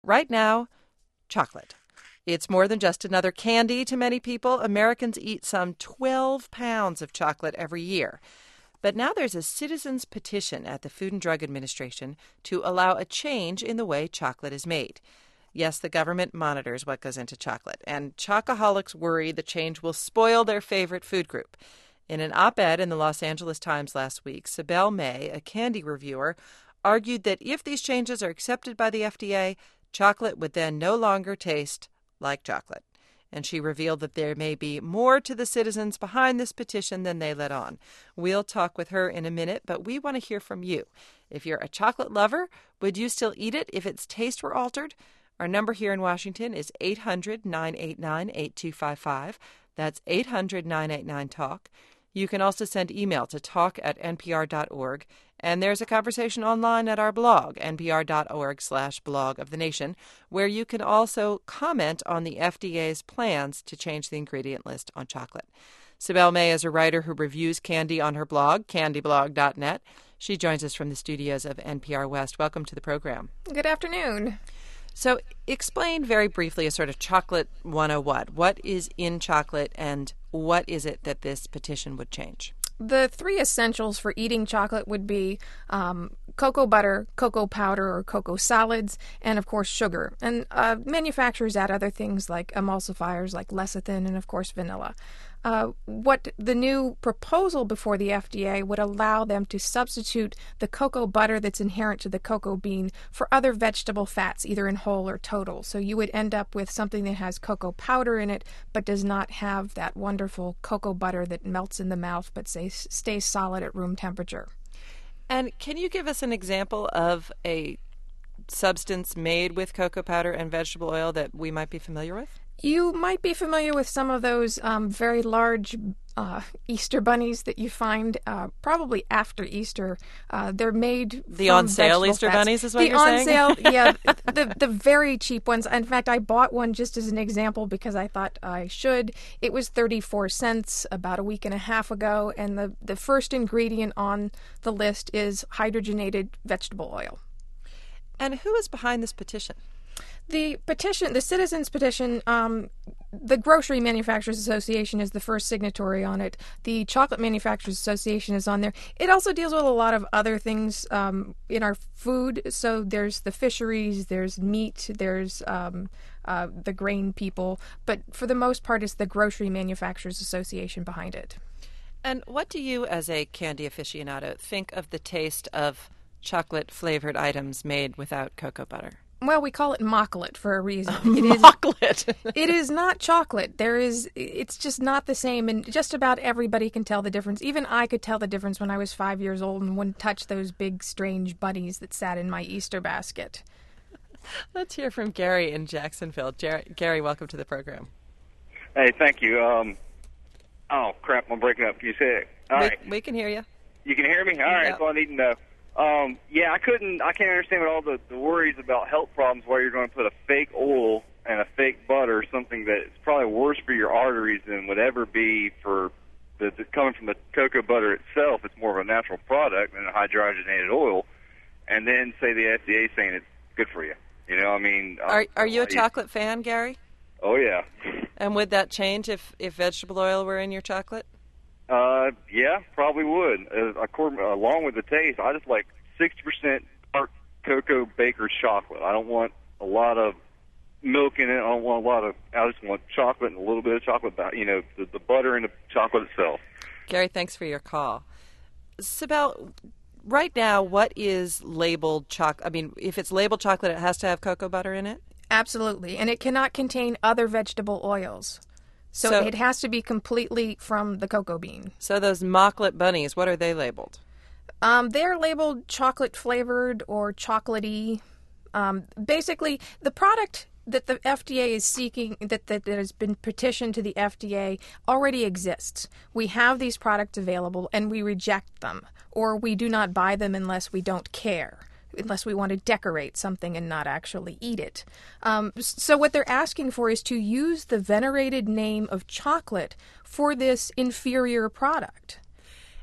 Right now, chocolate. It's more than just another candy to many people. Americans eat some 12 pounds of chocolate every year. But now there's a citizens' petition at the Food and Drug Administration to allow a change in the way chocolate is made. Yes, the government monitors what goes into chocolate, and chocoholics worry the change will spoil their favorite food group. In an op-ed in the Los Angeles Times last week, Sibel May, a candy reviewer, argued that if these changes are accepted by the FDA, chocolate would then no longer taste like chocolate. And she revealed that there may be more to the citizens behind this petition than they let on. We'll talk with her in a minute, but we want to hear from you. If you're a chocolate lover, would you still eat it if its taste were altered? Our number here in Washington is 800-989-8255. That's 800-989-TALK. You can also send email to talk@npr.org. And there's a conversation online at our blog, npr.org/blog of the nation, where you can also comment on the FDA's plans to change the ingredient list on chocolate. Sibel May is a writer who reviews candy on her blog, candyblog.net. She joins us from the studios of NPR West. Welcome to the program. Good afternoon. So explain very briefly a sort of chocolate 101. What is in chocolate and what is it that this petition would change? The three essentials for eating chocolate would be cocoa butter, cocoa powder or cocoa solids, and, of course, sugar. And manufacturers add other things like emulsifiers like lecithin and, of course, vanilla. What the new proposal before the FDA would allow them to substitute the cocoa butter that's inherent to the cocoa bean for other vegetable fats, either in whole or total. So you would end up with something that has cocoa powder in it, but does not have that wonderful cocoa butter that melts in the mouth, but stays solid at room temperature. And can you give us an example of a substance made with cocoa powder and vegetable oil that we might be familiar with? You might be familiar with some of those very large Easter bunnies that you find probably after Easter. They're made the from on sale Easter fats. bunnies is what you're saying? The on sale, yeah, the very cheap ones. In fact, I bought one just as an example because I thought I should. It was 34 cents about a week and a half ago, and the first ingredient on the list is hydrogenated vegetable oil. And who is behind this petition? The citizens petition, the Grocery Manufacturers Association is the first signatory on it. The Chocolate Manufacturers Association is on there. It also deals with a lot of other things in our food. So there's the fisheries, there's meat, there's the grain people. But for the most part, it's the Grocery Manufacturers Association behind it. And what do you, as a candy aficionado, think of the taste of chocolate-flavored items made without cocoa butter? Well, we call it mocklet for a reason. Mocklet. It is not chocolate. It's just not the same, and just about everybody can tell the difference. Even I could tell the difference when I was 5 years old and wouldn't touch those big, strange bunnies that sat in my Easter basket. Let's hear from Gary in Jacksonville. Gary, welcome to the program. Hey, thank you. Oh, crap, I'm breaking up. Can you say it? All right. We can hear you. You can hear me? All right, Yep. that's all I need to know. I can't understand what all the worries about health problems where you're going to put a fake oil and a fake butter, something that is probably worse for your arteries than would ever be for the coming from the cocoa butter itself. It's more of a natural product than a hydrogenated oil, and then say the FDA saying it's good for you. You know, I mean, Are you a chocolate fan, Gary? Oh yeah. And would that change if vegetable oil were in your chocolate? Yeah, probably would. Along with the taste, I just like 60% dark cocoa baker's chocolate. I don't want a lot of milk in it. I just want chocolate and a little bit of chocolate, the butter and the chocolate itself. Gary, thanks for your call. Sibel, right now, what is labeled chocolate? I mean, if it's labeled chocolate, it has to have cocoa butter in it? Absolutely, and it cannot contain other vegetable oils. So it has to be completely from the cocoa bean. So those mocklet bunnies, what are they labeled? They're labeled chocolate flavored or chocolatey. Basically, the product that the FDA is seeking, that has been petitioned to the FDA, already exists. We have these products available and we reject them, or we do not buy them unless we don't care, unless we want to decorate something and not actually eat it. So what they're asking for is to use the venerated name of chocolate for this inferior product.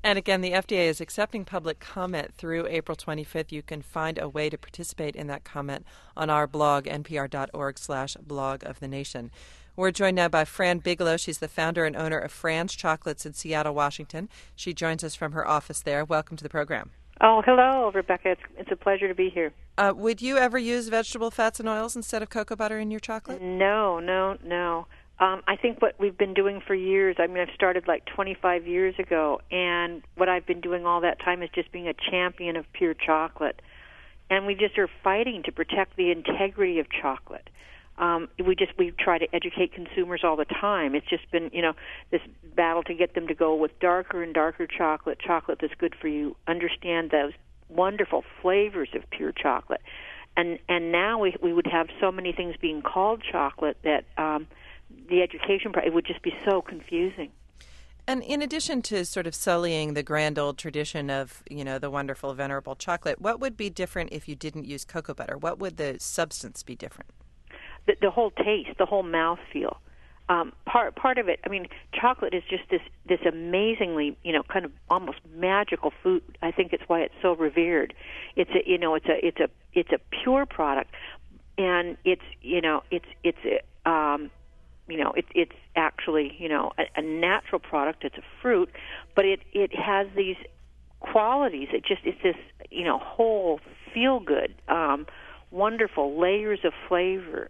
And again, the FDA is accepting public comment through April 25th. You can find a way to participate in that comment on our blog, npr.org/blog of the nation. We're joined now by Fran Bigelow. She's the founder and owner of Fran's Chocolates in Seattle, Washington. She joins us from her office there. Welcome to the program. Oh, hello, Rebecca. It's a pleasure to be here. Would you ever use vegetable fats and oils instead of cocoa butter in your chocolate? No. I think what we've been doing for years, I've started like 25 years ago, and what I've been doing all that time is just being a champion of pure chocolate. And we just are fighting to protect the integrity of chocolate. We try to educate consumers all the time. It's just been, this battle to get them to go with darker and darker chocolate that's good for you, understand those wonderful flavors of pure chocolate. And now we would have so many things being called chocolate that the education, it would just be so confusing. And in addition to sort of sullying the grand old tradition of, the wonderful, venerable chocolate, what would be different if you didn't use cocoa butter? What would the substance be different? The whole taste, the whole mouthfeel. Part of it, chocolate is just this amazingly, kind of almost magical food. I think it's why it's so revered. It's a pure product, and it's actually a natural product. It's a fruit, but it has these qualities. It's this whole feel good. Wonderful layers of flavor.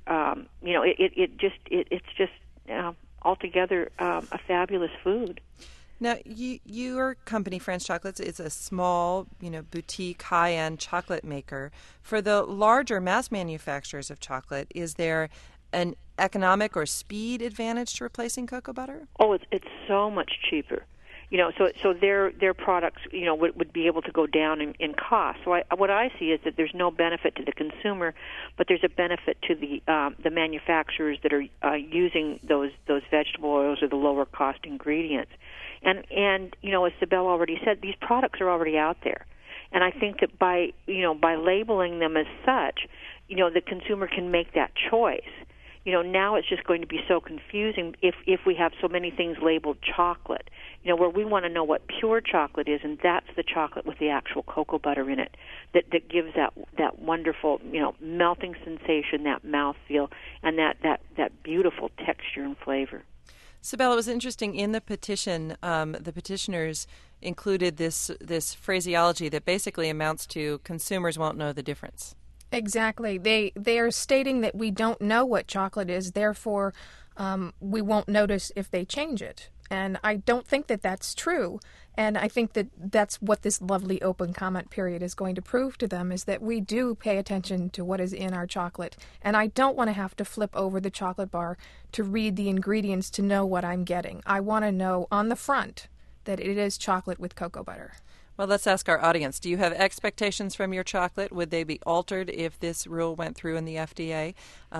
It's just altogether a fabulous food. Now, your company, Fran's Chocolates, is a small, boutique, high-end chocolate maker. For the larger mass manufacturers of chocolate, is there an economic or speed advantage to replacing cocoa butter? Oh, it's so much cheaper. So their products, would be able to go down in cost. So what I see is that there's no benefit to the consumer, but there's a benefit to the manufacturers that are using those vegetable oils or the lower cost ingredients. And as Sibel already said, these products are already out there. And I think that by labeling them as such, the consumer can make that choice. Now it's just going to be so confusing if we have so many things labeled chocolate, where we want to know what pure chocolate is, and that's the chocolate with the actual cocoa butter in it that gives that wonderful, melting sensation, that mouthfeel, and that beautiful texture and flavor. Sibel, it was interesting. In the petition, the petitioners included this phraseology that basically amounts to consumers won't know the difference. Exactly. They are stating that we don't know what chocolate is, therefore we won't notice if they change it. And I don't think that that's true. And I think that that's what this lovely open comment period is going to prove to them, is that we do pay attention to what is in our chocolate. And I don't want to have to flip over the chocolate bar to read the ingredients to know what I'm getting. I want to know on the front that it is chocolate with cocoa butter. Well, let's ask our audience. Do you have expectations from your chocolate? Would they be altered if this rule went through in the FDA?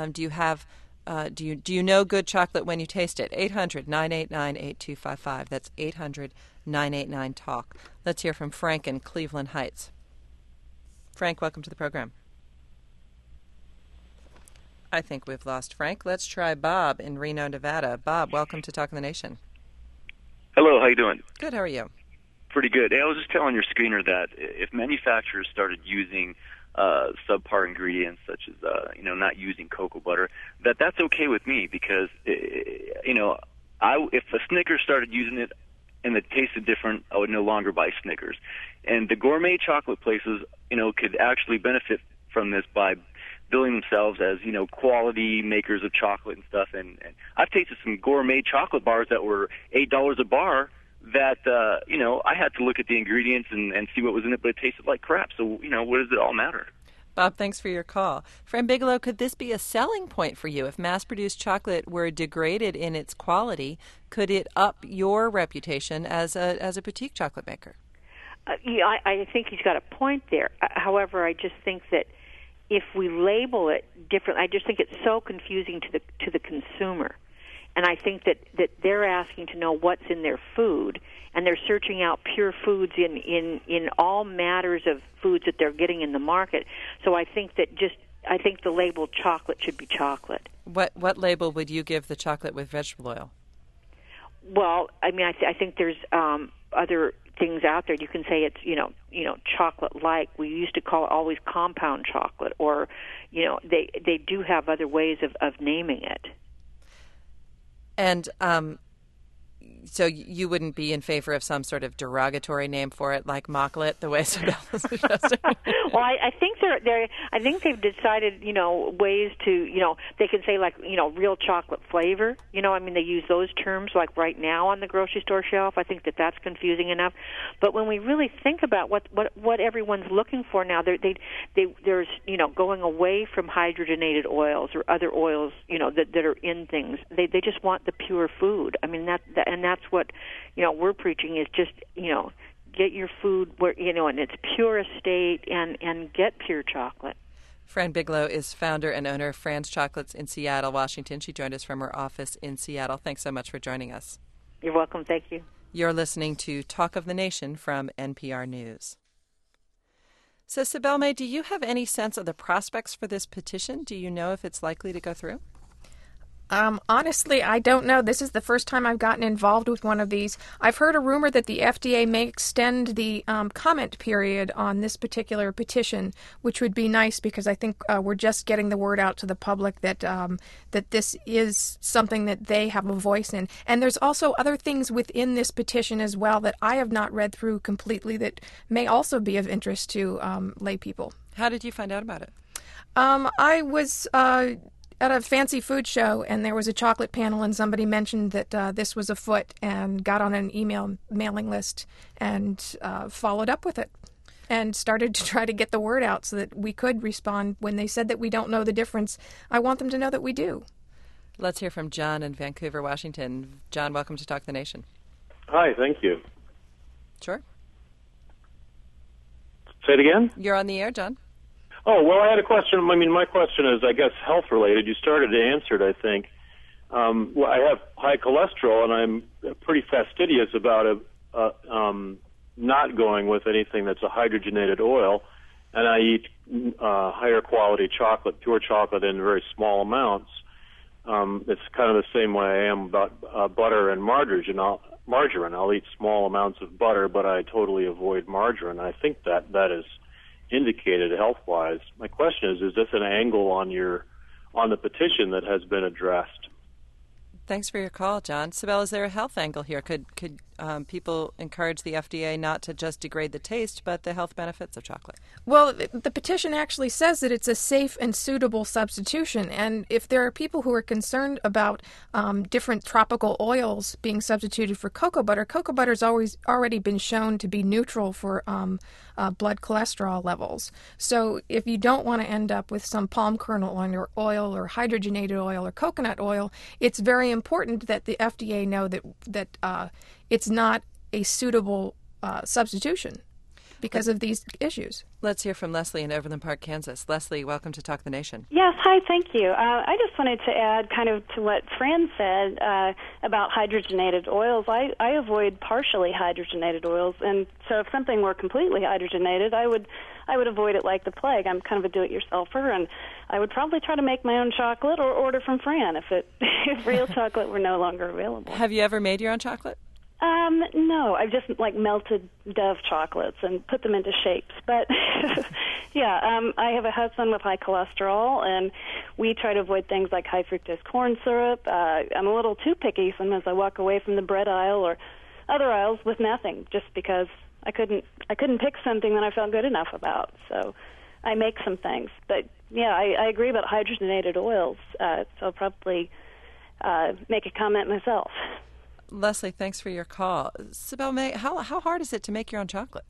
Do you know good chocolate when you taste it? 800-989-8255. That's 800-989-TALK. Let's hear from Frank in Cleveland Heights. Frank, welcome to the program. I think we've lost Frank. Let's try Bob in Reno, Nevada. Bob, welcome to Talk of the Nation. Hello, how you doing? Good, how are you? Pretty good. Hey, I was just telling your screener that if manufacturers started using subpar ingredients such as not using cocoa butter, that's okay with me, because if a Snickers started using it and it tasted different, I would no longer buy Snickers. And the gourmet chocolate places, could actually benefit from this by billing themselves as quality makers of chocolate and stuff. And I've tasted some gourmet chocolate bars that were $8 a bar. That I had to look at the ingredients and see what was in it, but it tasted like crap. So what does it all matter? Bob, thanks for your call. Fran Bigelow, could this be a selling point for you? If mass-produced chocolate were degraded in its quality, could it up your reputation as a boutique chocolate maker? I think he's got a point there. However, I just think that if we label it differently, I just think it's so confusing to the consumer. And I think that they're asking to know what's in their food, and they're searching out pure foods in all matters of foods that they're getting in the market. So I think the label chocolate should be chocolate. What label would you give the chocolate with vegetable oil? Well, I think there's other things out there. You can say it's chocolate like. We used to call it always compound chocolate, or they do have other ways of naming it. And so you wouldn't be in favor of some sort of derogatory name for it, like mocklet, the way Sibel is suggesting? Well, I think I think they've decided, ways to, they can say like, real chocolate flavor. They use those terms like right now on the grocery store shelf. I think that's confusing enough. But when we really think about what everyone's looking for now, there's going away from hydrogenated oils or other oils, that are in things. They just want the pure food. That's what we're preaching is just get your food where in its purest state and get pure chocolate. Fran Bigelow is founder and owner of Fran's Chocolates in Seattle, Washington. She joined us from her office in Seattle. Thanks so much for joining us. You're welcome. Thank you. You're listening to Talk of the Nation from NPR News. So, Sibel May, do you have any sense of the prospects for this petition? Do you know if it's likely to go through? Honestly, I don't know. This is the first time I've gotten involved with one of these. I've heard a rumor that the FDA may extend the comment period on this particular petition, which would be nice because I think we're just getting the word out to the public that that this is something that they have a voice in. And there's also other things within this petition as well that I have not read through completely that may also be of interest to lay people. How did you find out about it? I was at a fancy food show, and there was a chocolate panel, and somebody mentioned that this was afoot, and got on an email mailing list and followed up with it and started to try to get the word out so that we could respond. When they said that we don't know the difference, I want them to know that we do. Let's hear from John in Vancouver, Washington. John, welcome to Talk the Nation. Hi, thank you. Sure. Say it again? You're on the air, John. Oh, well, I had a question. My question is, I guess, health-related. You started to answer it, I think. Well, I have high cholesterol, and I'm pretty fastidious about not going with anything that's a hydrogenated oil, and I eat higher quality chocolate, pure chocolate, in very small amounts. It's kind of the same way I am about butter and margarine. I'll eat small amounts of butter, but I totally avoid margarine. I think that is indicated health-wise. My question is this an angle on the petition that has been addressed? Thanks for your call, John. Sibel, is there a health angle here? Could people encourage the FDA not to just degrade the taste, but the health benefits of chocolate? Well, the petition actually says that it's a safe and suitable substitution. And if there are people who are concerned about different tropical oils being substituted for cocoa butter's already been shown to be neutral for blood cholesterol levels. So if you don't want to end up with some palm kernel oil or hydrogenated oil or coconut oil, it's very important that the FDA know that it's not a suitable substitution because of these issues. Let's hear from Leslie in Overland Park, Kansas. Leslie, welcome to Talk the Nation. Yes, hi, thank you. I just wanted to add kind of to what Fran said about hydrogenated oils. I avoid partially hydrogenated oils, and so if something were completely hydrogenated, I would avoid it like the plague. I'm kind of a do-it-yourselfer, and I would probably try to make my own chocolate or order from Fran if real chocolate were no longer available. Have you ever made your own chocolate? No, I've just melted Dove chocolates and put them into shapes. But yeah, I have a husband with high cholesterol, and we try to avoid things like high fructose corn syrup. I'm a little too picky sometimes. I walk away from the bread aisle or other aisles with nothing just because I couldn't pick something that I felt good enough about. So I make some things. But yeah, I agree about hydrogenated oils. So I'll probably make a comment myself. Leslie, thanks for your call. Sibel May, how hard is it to make your own chocolate?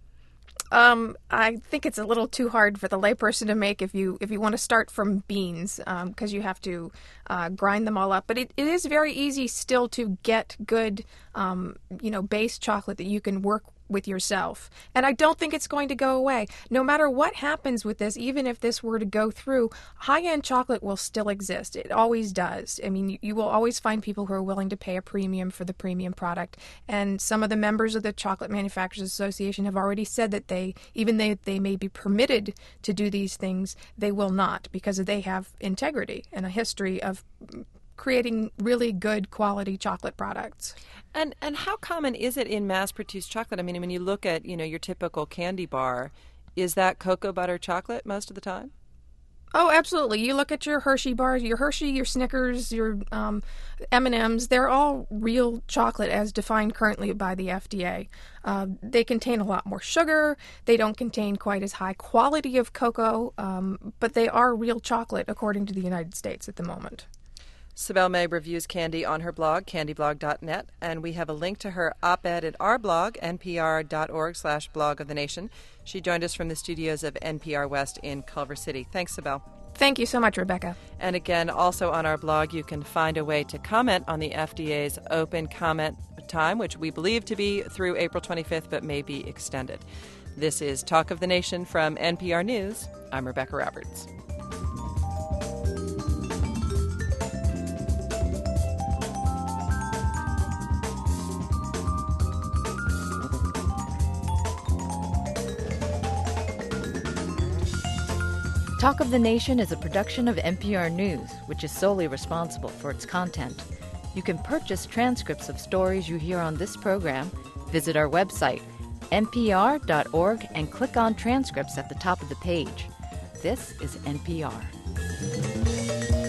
I think it's a little too hard for the layperson to make if you want to start from beans, because you have to grind them all up. But it is very easy still to get good, base chocolate that you can work with yourself. And I don't think it's going to go away. No matter what happens with this, even if this were to go through, high-end chocolate will still exist. It always does. I mean, you will always find people who are willing to pay a premium for the premium product. And some of the members of the Chocolate Manufacturers Association have already said that they may be permitted to do these things, they will not, because they have integrity and a history of creating really good quality chocolate products. And how common is it in mass-produced chocolate? I mean, when you look at, your typical candy bar, is that cocoa butter chocolate most of the time? Oh, absolutely. You look at your Hershey bars, your Hershey, your Snickers, your M&Ms, they're all real chocolate as defined currently by the FDA. They contain a lot more sugar. They don't contain quite as high quality of cocoa, but they are real chocolate according to the United States at the moment. Sibel May reviews candy on her blog, candyblog.net, and we have a link to her op-ed at our blog, npr.org/blog of the nation. She joined us from the studios of NPR West in Culver City. Thanks, Sibel. Thank you so much, Rebecca. And again, also on our blog, you can find a way to comment on the FDA's open comment time, which we believe to be through April 25th, but may be extended. This is Talk of the Nation from NPR News. I'm Rebecca Roberts. Talk of the Nation is a production of NPR News, which is solely responsible for its content. You can purchase transcripts of stories you hear on this program, visit our website, npr.org, and click on transcripts at the top of the page. This is NPR.